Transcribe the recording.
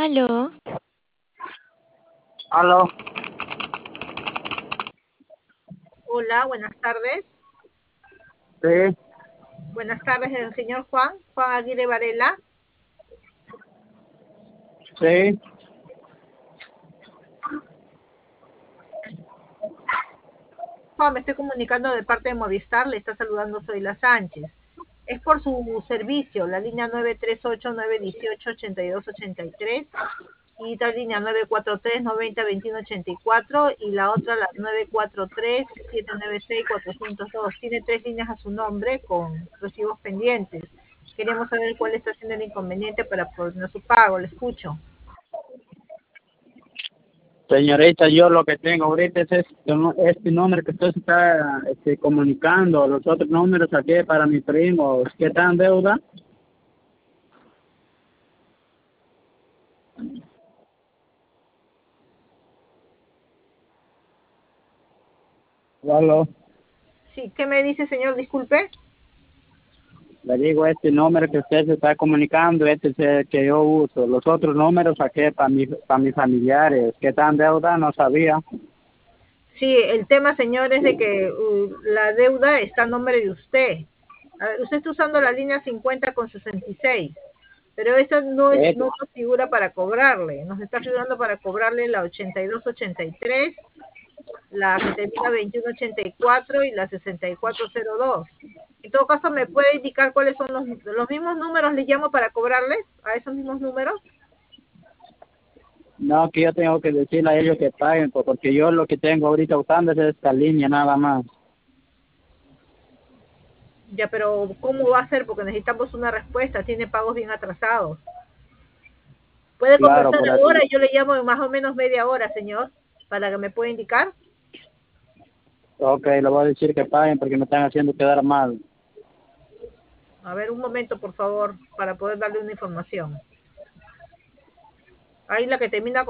Aló, Aló, Hola, buenas tardes. sí, Buenas tardes, el señor Juan Aguirre Varela. sí, Juan, me estoy comunicando de parte de Movistar, le está saludando Zoila Sánchez. Es por su servicio, la línea 938-918-8283 y otra línea 943-90-2184 y la otra la 943-796-402. Tiene tres líneas a su nombre con recibos pendientes. Queremos saber cuál está siendo el inconveniente para coordinar su pago. Le escucho. señorita, yo lo que tengo ahorita es este número que usted se está comunicando, los otros números aquí para mi primo, ¿qué tan deuda? Aló, Sí, ¿qué me dice, señor? Disculpe. le digo este número que usted se está comunicando, este es el que yo uso, los otros números aquí para mis familiares, ¿qué tan deuda? No sabía. Sí, el tema, señor, es de que la deuda está a nombre de usted. A ver, usted está usando la línea 50 con 66, pero esa no nos figura para cobrarle. Nos está figurando para cobrarle la 8283, la que termina 2184 y la 6402. En todo caso, ¿me puede indicar cuáles son los mismos números? ¿Les llamo para cobrarles a esos mismos números? No, que yo tengo que decirle a ellos que paguen, porque yo lo que tengo ahorita usando es esta línea nada más. Ya, pero ¿cómo va a ser? Porque necesitamos una respuesta. Tiene pagos bien atrasados. Puede Claro, conversar por ahora, así. yo le llamo en más o menos media hora, señor, para que me pueda indicar. Ok, le voy a decir que paguen porque me están haciendo quedar mal. A ver, un momento, por favor, para poder darle una información. Ahí la que termina con